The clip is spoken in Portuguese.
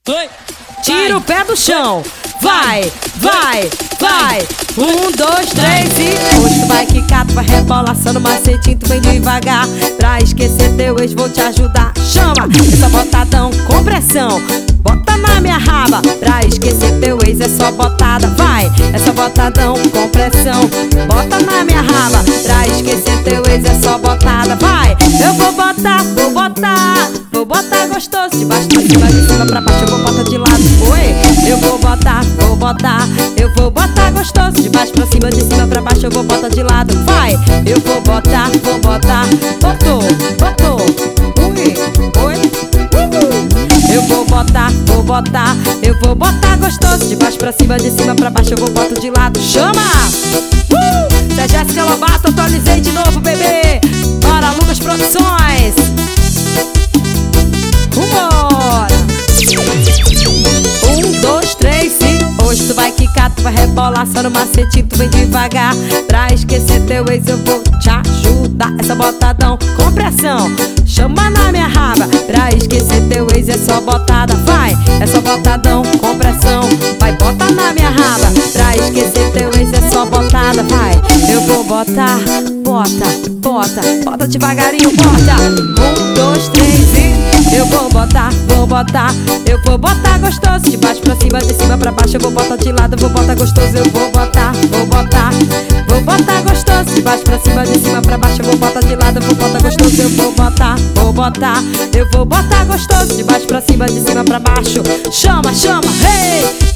Tira o pé do chão. Vai, vai, vai. 1, 2, 3 e... Hoje tu vai quicar, tu vai rebolar só no macetinho, tu vem devagar. Pra esquecer teu ex, vou te ajudar. Chama, essa botadão com pressão. Bota na minha raba. Pra esquecer teu ex é só botada. Vai, essa botadão com pressão. Bota na minha raba. Pra esquecer teu ex é só botada. Vai, eu vou botar, vou botar. Vou botar gostoso, de baixo pra cima, de cima pra baixo, eu vou botar de lado. Oi, eu vou botar, vou botar. Eu vou botar gostoso, de baixo pra cima, de cima pra baixo, eu vou botar de lado. Vai, eu vou botar, vou botar. Botou, botou. Oi, eu vou botar, vou botar. Eu vou botar gostoso, de baixo pra cima, de cima pra baixo, eu vou botar de lado. Chama! Se é Jéssica Lobato, atualizei de novo, bebê. Bora, Lucas Produções. Vambora! 1, 2, 3 e... Hoje tu vai quicar, tu vai rebolar só no macetinho, tu vem devagar. Pra esquecer teu ex eu vou te ajudar. Essa botadão com pressão. Chama na minha raba. Pra esquecer teu ex é só botada. Vai, é só botadão com pressão. Vai, bota na minha raba. Pra esquecer teu ex é só botada. Vai, eu vou botar. Bota, bota, bota devagarinho, bota. 1, 2, 3 e... Eu vou botar, vou botar. Eu vou botar gostoso, de baixo pra cima, de cima pra baixo, eu vou botar de lado, eu vou botar gostoso, eu vou botar, vou botar. Vou botar gostoso, de baixo pra cima, de cima pra baixo, eu vou botar de lado, eu vou botar gostoso, eu vou botar, vou botar. Eu vou botar gostoso, de baixo pra cima, de cima pra baixo. Chama, chama, hey!